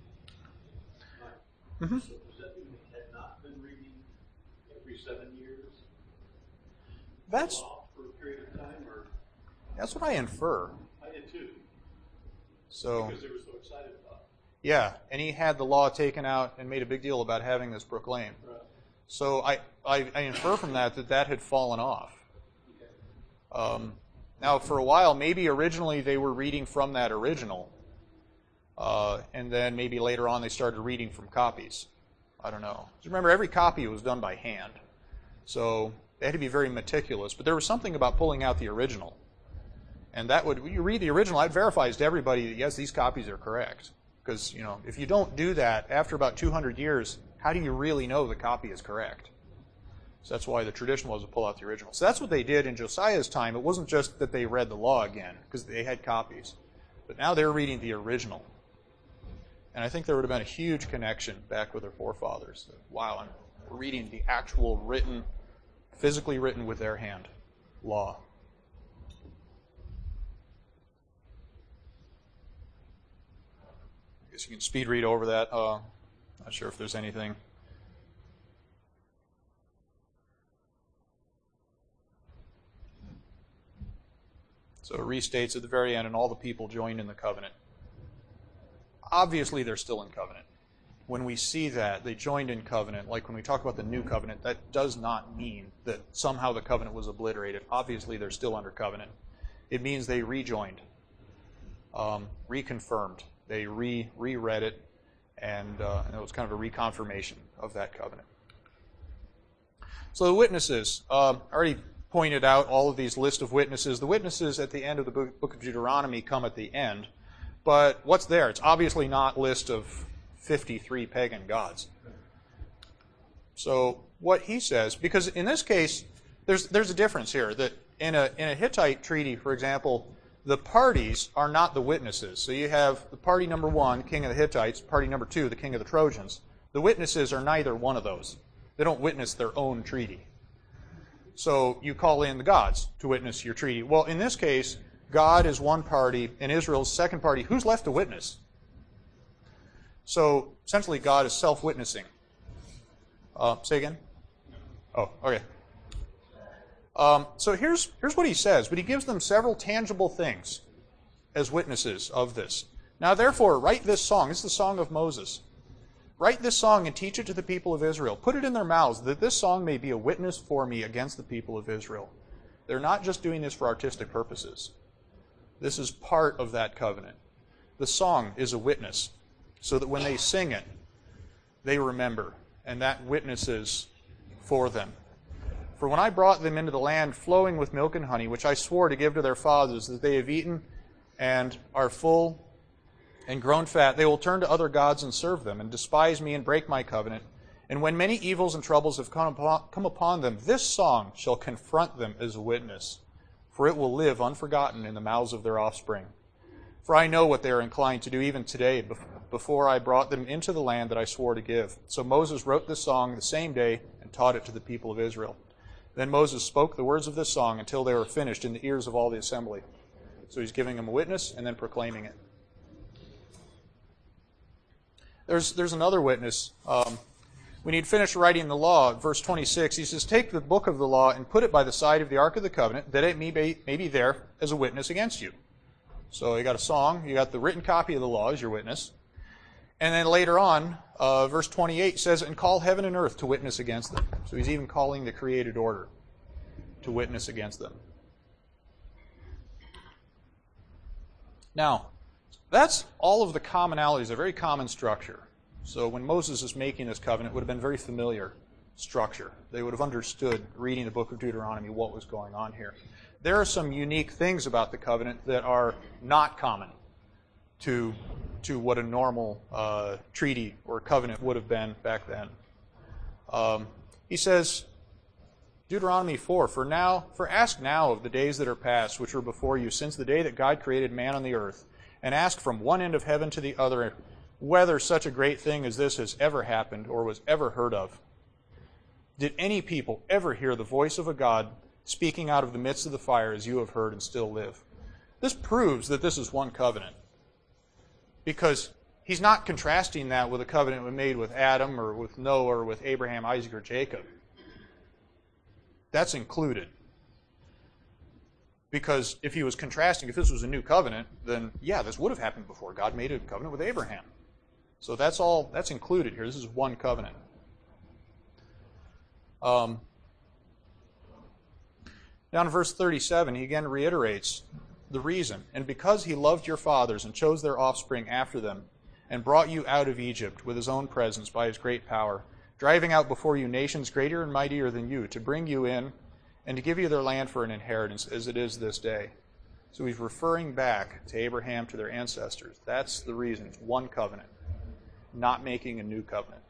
Mm-hmm. So does that mean they had not been reading every seven years? That's, For a period of time, or? that's what I infer. I did too. So, Because they were so excited about it. yeah, and he had the law taken out and made a big deal about having this proclaimed. Right. So I, I, I infer from that that that had fallen off. Okay. Um, now, for a while, maybe originally they were reading from that original, uh, and then maybe later on they started reading from copies. I don't know. Remember, every copy was done by hand, so they had to be very meticulous. But there was something about pulling out the original, and that would, when you read the original, it verifies to everybody that yes, these copies are correct. Because you know, if you don't do that after about two hundred years, how do you really know the copy is correct? So that's why the tradition was to pull out the original. So that's what they did in Josiah's time. It wasn't just that they read the law again, because they had copies. But now they're reading the original. And I think there would have been a huge connection back with their forefathers. Wow, I'm reading the actual written, physically written with their hand, law. I guess you can speed read over that. Uh, not sure if there's anything. So it restates at the very end, and all the people joined in the covenant. Obviously, they're still in covenant. When we see that, they joined in covenant, like when we talk about the new covenant, that does not mean that somehow the covenant was obliterated. Obviously, they're still under covenant. It means they rejoined, um, reconfirmed. They re, re-read it, and, uh, and it was kind of a reconfirmation of that covenant. So the witnesses, uh, I already pointed out all of these list of witnesses. The witnesses at the end of the book, book of Deuteronomy come at the end. But what's there? It's obviously not a list of fifty-three pagan gods. So what he says, because in this case, there's there's a difference here. That in a in a Hittite treaty, for example, the parties are not the witnesses. So you have the party number one, king of the Hittites, party number two, the king of the Trojans. The witnesses are neither one of those. They don't witness their own treaty. So you call in the gods to witness your treaty. Well, in this case, God is one party, and Israel's second party. Who's left to witness? So essentially, God is self-witnessing. Uh, say again? Oh, okay. Um, so here's here's what he says, but he gives them several tangible things as witnesses of this. Now, therefore, write this song. This is the song of Moses. Write this song and teach it to the people of Israel. Put it in their mouths, that this song may be a witness for me against the people of Israel. They're not just doing this for artistic purposes. This is part of that covenant. The song is a witness, so that when they sing it, they remember, and that witnesses for them. For when I brought them into the land flowing with milk and honey, which I swore to give to their fathers, that they have eaten and are full and grown fat, they will turn to other gods and serve them, and despise me and break my covenant. And when many evils and troubles have come upon, come upon them, this song shall confront them as a witness, for it will live unforgotten in the mouths of their offspring. For I know what they are inclined to do even today, before I brought them into the land that I swore to give. So Moses wrote this song the same day and taught it to the people of Israel. Then Moses spoke the words of this song until they were finished in the ears of all the assembly. So he's giving them a witness and then proclaiming it. There's, there's another witness. Um, when he'd finished writing the law, verse twenty-six, he says, take the book of the law and put it by the side of the ark of the covenant, that it may be, may be there as a witness against you. So you got a song, you got the written copy of the law as your witness. And then later on, uh, verse twenty-eight says, and call heaven and earth to witness against them. So he's even calling the created order to witness against them. Now, that's all of the commonalities, a very common structure. So when Moses is making this covenant, it would have been very familiar structure. They would have understood, reading the book of Deuteronomy, what was going on here. There are some unique things about the covenant that are not common to, to what a normal uh, treaty or covenant would have been back then. Um, he says, Deuteronomy four, For now, for ask now of the days that are past, which were before you, since the day that God created man on the earth, and ask from one end of heaven to the other, whether such a great thing as this has ever happened or was ever heard of. Did any people ever hear the voice of a God speaking out of the midst of the fire as you have heard and still live? This proves that this is one covenant, because he's not contrasting that with a covenant made with Adam or with Noah or with Abraham, Isaac, or Jacob. That's included. Because if he was contrasting, if this was a new covenant, then yeah, this would have happened before. God made a covenant with Abraham. So that's all, that's included here. This is one covenant. Um, down in verse thirty-seven, he again reiterates the reason. And because he loved your fathers and chose their offspring after them, and brought you out of Egypt with his own presence by his great power, driving out before you nations greater and mightier than you, to bring you in and to give you their land for an inheritance, as it is this day. So he's referring back to Abraham, to their ancestors. That's the reason. It's one covenant, not making a new covenant.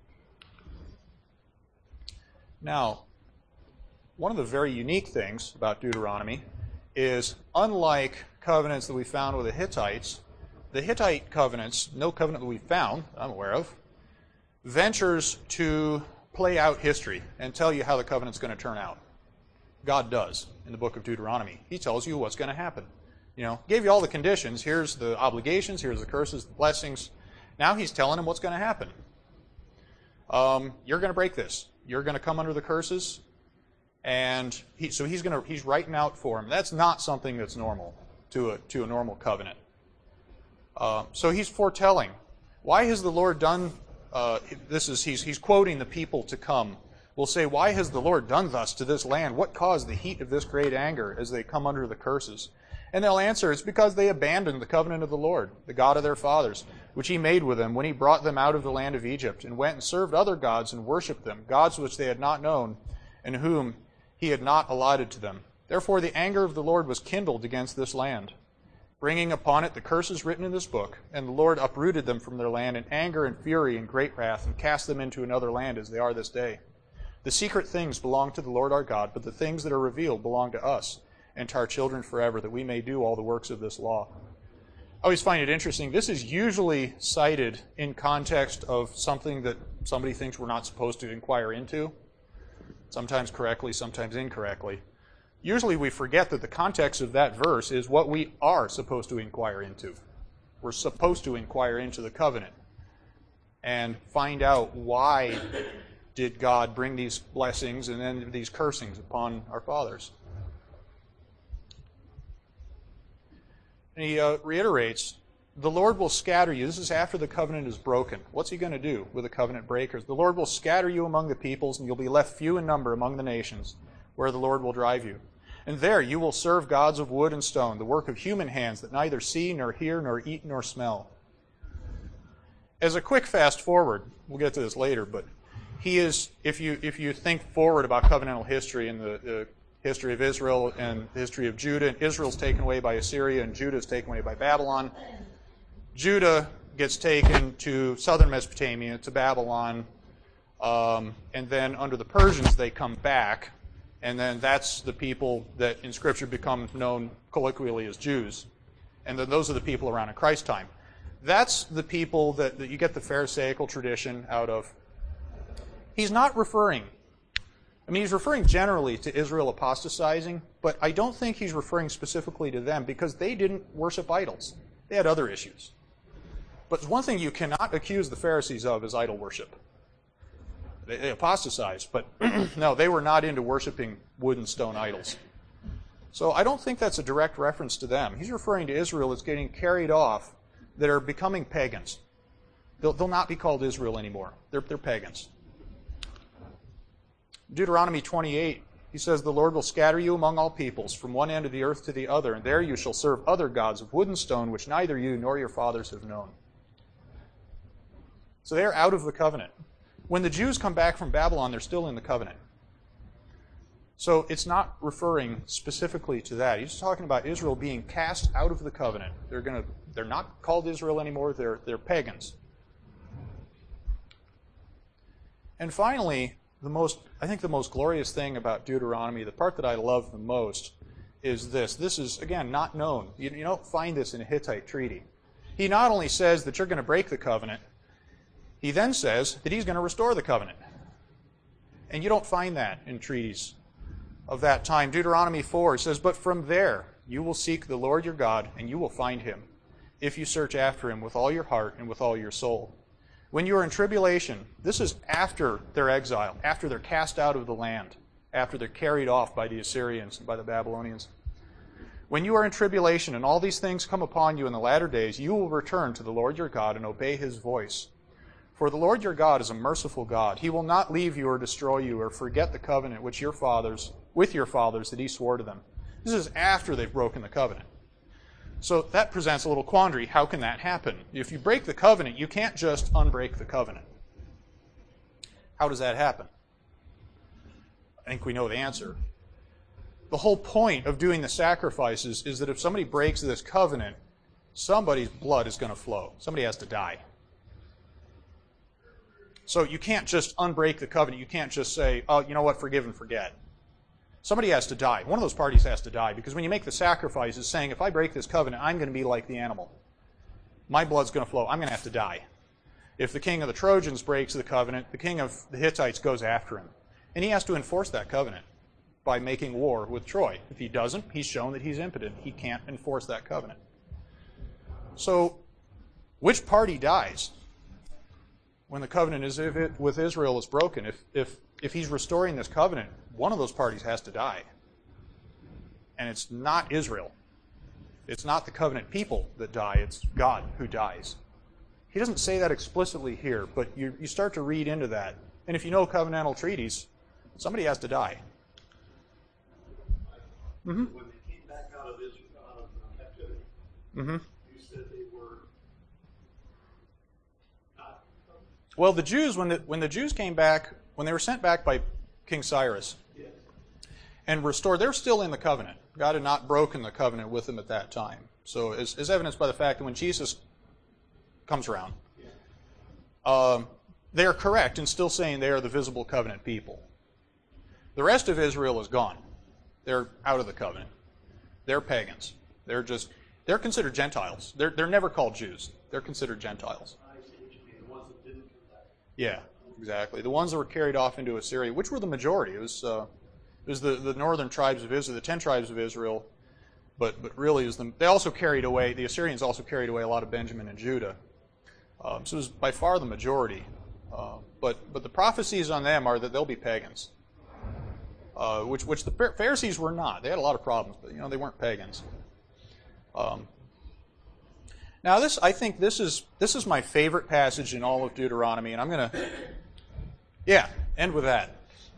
Now, one of the very unique things about Deuteronomy is, unlike covenants that we found with the Hittites, the Hittite covenants, no covenant that we found, I'm aware of, ventures to play out history and tell you how the covenant's going to turn out. God does in the book of Deuteronomy. He tells you what's going to happen. You know, gave you all the conditions. Here's the obligations. Here's the curses, the blessings. Now he's telling him what's going to happen. Um, you're going to break this. You're going to come under the curses, and he, so he's going to he's writing out for him. That's not something that's normal to a to a normal covenant. Uh, so he's foretelling. Why has the Lord done? Uh, this is he's he's quoting the people to come. Will say, why has the Lord done thus to this land? What caused the heat of this great anger as they come under the curses? And they'll answer, it's because they abandoned the covenant of the Lord, the God of their fathers, which he made with them when he brought them out of the land of Egypt, and went and served other gods and worshipped them, gods which they had not known, and whom he had not allotted to them. Therefore the anger of the Lord was kindled against this land, bringing upon it the curses written in this book. And the Lord uprooted them from their land in anger and fury and great wrath, and cast them into another land as they are this day. The secret things belong to the Lord our God, but the things that are revealed belong to us and to our children forever, that we may do all the works of this law. I always find it interesting. This is usually cited in context of something that somebody thinks we're not supposed to inquire into, sometimes correctly, sometimes incorrectly. Usually we forget that the context of that verse is what we are supposed to inquire into. We're supposed to inquire into the covenant and find out why did God bring these blessings and then these cursings upon our fathers. And he uh, reiterates, the Lord will scatter you. This is after the covenant is broken. What's he going to do with the covenant breakers? The Lord will scatter you among the peoples, and you'll be left few in number among the nations, where the Lord will drive you. And there you will serve gods of wood and stone, the work of human hands that neither see nor hear nor eat nor smell. As a quick fast forward, we'll get to this later, but he is, if you if you think forward about covenantal history and the, the history of Israel and the history of Judah, and Israel's taken away by Assyria and Judah is taken away by Babylon. Judah gets taken to southern Mesopotamia, to Babylon, um, and then under the Persians they come back, and then that's the people that in Scripture become known colloquially as Jews. And then those are the people around in Christ's time. That's the people that, that you get the Pharisaical tradition out of. He's not referring, I mean, he's referring generally to Israel apostatizing, but I don't think he's referring specifically to them because they didn't worship idols. They had other issues. But one thing you cannot accuse the Pharisees of is idol worship. They, they apostatized, but no, they were not into worshiping wood and stone idols. So I don't think that's a direct reference to them. He's referring to Israel that's getting carried off, that are becoming pagans. They'll, they'll not be called Israel anymore. They're, they're pagans. Deuteronomy twenty-eight, He says, the Lord will scatter you among all peoples, from one end of the earth to the other, and there you shall serve other gods of wood and stone, which neither you nor your fathers have known. So they're out of the covenant. When the Jews come back from Babylon, they're still in the covenant. So it's not referring specifically to that. He's talking about Israel being cast out of the covenant. They're going to, they're not called Israel anymore. They're, they're pagans. And finally, the most, I think the most glorious thing about Deuteronomy, the part that I love the most, is this. This is, again, not known. You, you don't find this in a Hittite treaty. He not only says that you're going to break the covenant, he then says that he's going to restore the covenant. And you don't find that in treaties of that time. Deuteronomy four says, but from there you will seek the Lord your God, and you will find him, if you search after him with all your heart and with all your soul. When you are in tribulation, this is after their exile, after they're cast out of the land, after they're carried off by the Assyrians and by the Babylonians. When you are in tribulation and all these things come upon you in the latter days, you will return to the Lord your God and obey his voice. For the Lord your God is a merciful God. He will not leave you or destroy you or forget the covenant which your fathers, with your fathers, that he swore to them. This is after they've broken the covenant. So that presents a little quandary. How can that happen? If you break the covenant, you can't just unbreak the covenant. How does that happen? I think we know the answer. The whole point of doing the sacrifices is that if somebody breaks this covenant, somebody's blood is going to flow. Somebody has to die. So you can't just unbreak the covenant. You can't just say, oh, you know what, forgive and forget. Somebody has to die. One of those parties has to die, because when you make the sacrifice, it's saying, if I break this covenant, I'm going to be like the animal. My blood's going to flow. I'm going to have to die. If the king of the Trojans breaks the covenant, the king of the Hittites goes after him. And he has to enforce that covenant by making war with Troy. If he doesn't, he's shown that he's impotent. He can't enforce that covenant. So, which party dies when the covenant is if it, with Israel is broken? If, if, if he's restoring this covenant, one of those parties has to die. And it's not Israel. It's not the covenant people that die. It's God who dies. He doesn't say that explicitly here, but you, you start to read into that. And if you know covenantal treaties, somebody has to die. Mm-hmm. When they came back out of Israel, out of uh, captivity, Mm-hmm. you said they were not. Well, the Jews, when the, when the Jews came back, when they were sent back by King Cyrus, Yeah. and restored, they're still in the covenant. God had not broken the covenant with them at that time. So as, as evidenced by the fact that when Jesus comes around, um, they are correct in still saying they are the visible covenant people. The rest of Israel is gone. They're out of the covenant. They're pagans. They're just, they're considered Gentiles. They're, they're never called Jews. They're considered Gentiles. I see what you mean. The ones that didn't come back. Yeah, exactly. The ones that were carried off into Assyria, which were the majority. It was, uh, it was the, the northern tribes of Israel, the ten tribes of Israel, but but really, it was the, they also carried away, the Assyrians also carried away a lot of Benjamin and Judah. Um, so it was by far the majority. Uh, but but the prophecies on them are that they'll be pagans, uh, which which the Pharisees were not. They had a lot of problems, but you know they weren't pagans. Um, now this, I think this is this is my favorite passage in all of Deuteronomy, and I'm going to, yeah, end with that.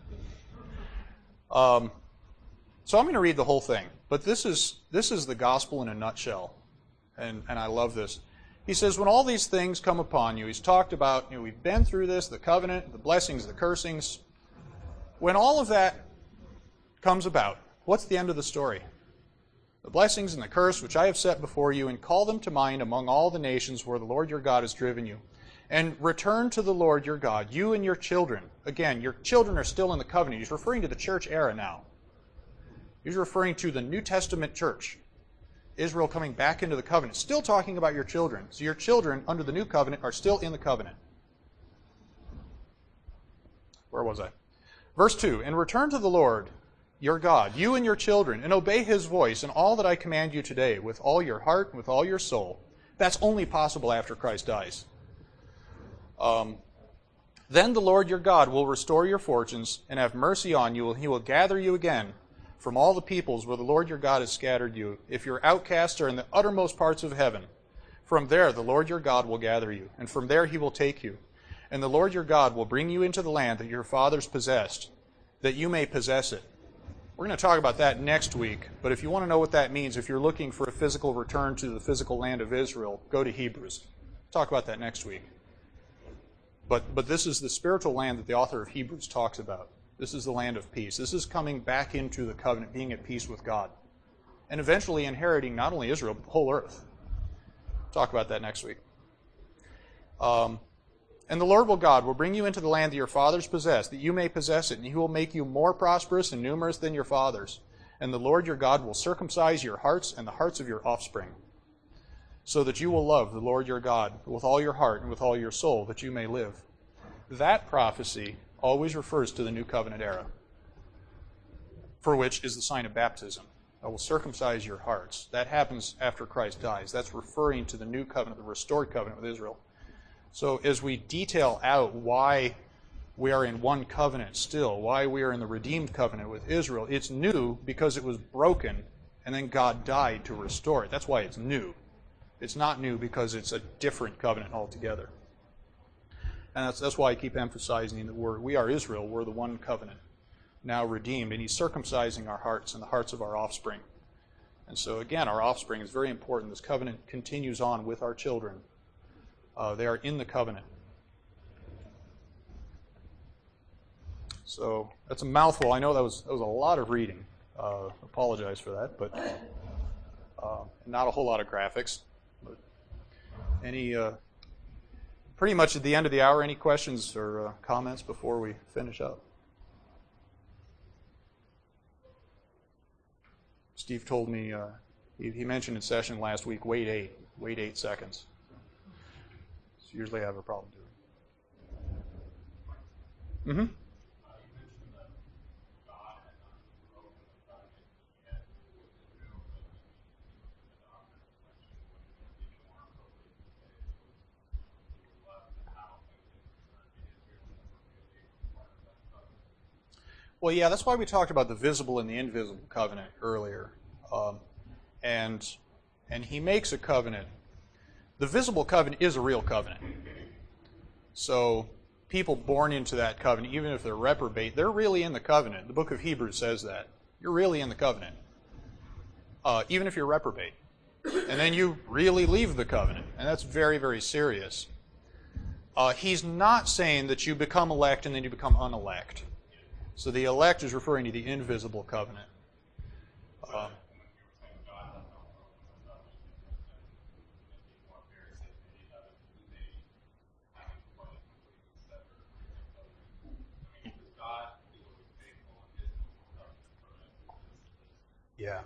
Um, so I'm going to read the whole thing, but this is this is the gospel in a nutshell, and and I love this. He says, when all these things come upon you, he's talked about, you know, we've been through this, the covenant, the blessings, the cursings. When all of that comes about, what's the end of the story? The blessings and the curse which I have set before you, and call them to mind among all the nations where the Lord your God has driven you. And return to the Lord your God, you and your children. Again, your children are still in the covenant. He's referring to the church era now. He's referring to the New Testament church. Israel coming back into the covenant. Still talking about your children. So your children under the new covenant are still in the covenant. Where was I? Verse two, and return to the Lord your God, you and your children, and obey his voice in all that I command you today, with all your heart and with all your soul. That's only possible after Christ dies. Um, then the Lord your God will restore your fortunes and have mercy on you, and he will gather you again from all the peoples where the Lord your God has scattered you. If your outcasts are in the uttermost parts of heaven, from there the Lord your God will gather you, and from there he will take you. And the Lord your God will bring you into the land that your fathers possessed, that you may possess it. We're going to talk about that next week, but if you want to know what that means, if you're looking for a physical return to the physical land of Israel, go to Hebrews. Talk about that next week. But, but this is the spiritual land that the author of Hebrews talks about. This is the land of peace. This is coming back into the covenant, being at peace with God, and eventually inheriting not only Israel, but the whole earth. Talk about that next week. Um, and the Lord will God will bring you into the land that your fathers possessed, that you may possess it, and he will make you more prosperous and numerous than your fathers. And the Lord your God will circumcise your hearts and the hearts of your offspring, so that you will love the Lord your God with all your heart and with all your soul, that you may live. That prophecy always refers to the New Covenant era, for which is the sign of baptism. I will circumcise your hearts. That happens after Christ dies. That's referring to the New Covenant, the restored covenant with Israel. So as we detail out why we are in one covenant still, why we are in the redeemed covenant with Israel, it's new because it was broken and then God died to restore it. That's why it's new. It's not new because it's a different covenant altogether. And that's, that's why I keep emphasizing that we're, we are Israel, we're the one covenant, now redeemed, and he's circumcising our hearts and the hearts of our offspring. And so again, our offspring is very important. This covenant continues on with our children. Uh, they are in the covenant. So that's a mouthful. I know that was that was a lot of reading. Uh, apologize for that, but uh, not a whole lot of graphics. But any, uh, pretty much at the end of the hour, any questions or uh, comments before we finish up? Steve told me, uh, he, he mentioned in session last week, wait eight, wait eight seconds. So usually I have a problem doing it. Mm-hmm. Well, yeah, that's why we talked about the visible and the invisible covenant earlier. Um, and and he makes a covenant. The visible covenant is a real covenant. So people born into that covenant, even if they're reprobate, they're really in the covenant. The book of Hebrews says that. You're really in the covenant, uh, even if you're reprobate. And then you really leave the covenant, and that's very, very serious. Uh, he's not saying that you become elect and then you become unelect. So the elect is referring to the invisible covenant. Um, yeah.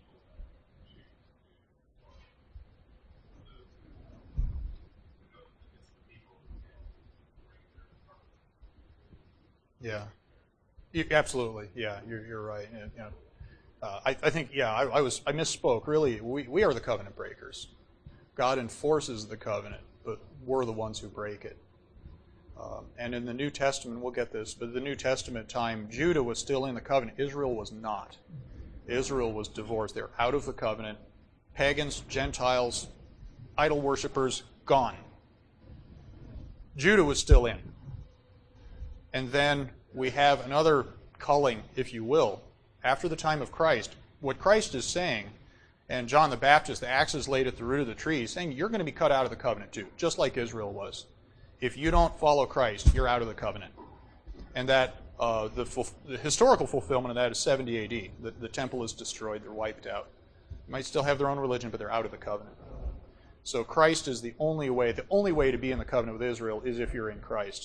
Yeah. You, absolutely, yeah, you're, you're right. And, you know, uh, I, I think, yeah, I, I was I misspoke. Really, we, we are the covenant breakers. God enforces the covenant, but we're the ones who break it. Um, and in the New Testament, we'll get this, but the New Testament time, Judah was still in the covenant. Israel was not. Israel was divorced. They're out of the covenant. Pagans, Gentiles, idol worshippers, gone. Judah was still in. And then we have another culling, if you will, after the time of Christ. What Christ is saying, and John the Baptist, the axe is laid at the root of the tree, saying you're going to be cut out of the covenant too, just like Israel was. If you don't follow Christ, you're out of the covenant. And that uh, the, the historical fulfillment of that is seventy A D. The, the temple is destroyed, they're wiped out. They might still have their own religion, but they're out of the covenant. So Christ is the only way. The only way to be in the covenant with Israel is if you're in Christ.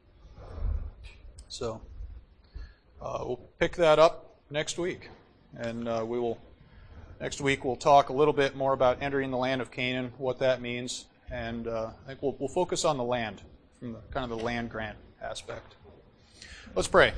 So uh, we'll pick that up next week, and uh, we will. Next week we'll talk a little bit more about entering the land of Canaan, what that means, and uh, I think we'll, we'll focus on the land from the, kind of the land grant aspect. Let's pray.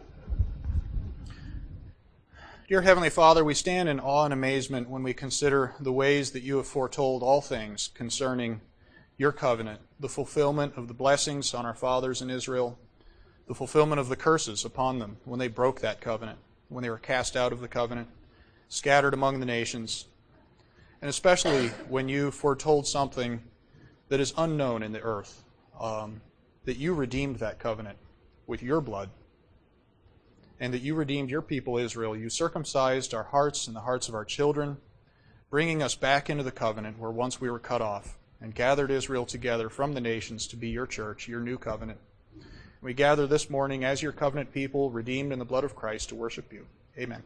Dear Heavenly Father, we stand in awe and amazement when we consider the ways that you have foretold all things concerning your covenant, the fulfillment of the blessings on our fathers in Israel, the fulfillment of the curses upon them when they broke that covenant, when they were cast out of the covenant, scattered among the nations, and especially when you foretold something that is unknown in the earth, um, that you redeemed that covenant with your blood, and that you redeemed your people Israel. You circumcised our hearts and the hearts of our children, bringing us back into the covenant where once we were cut off, and gathered Israel together from the nations to be your church, your new covenant. We gather this morning as your covenant people, redeemed in the blood of Christ, to worship you. Amen.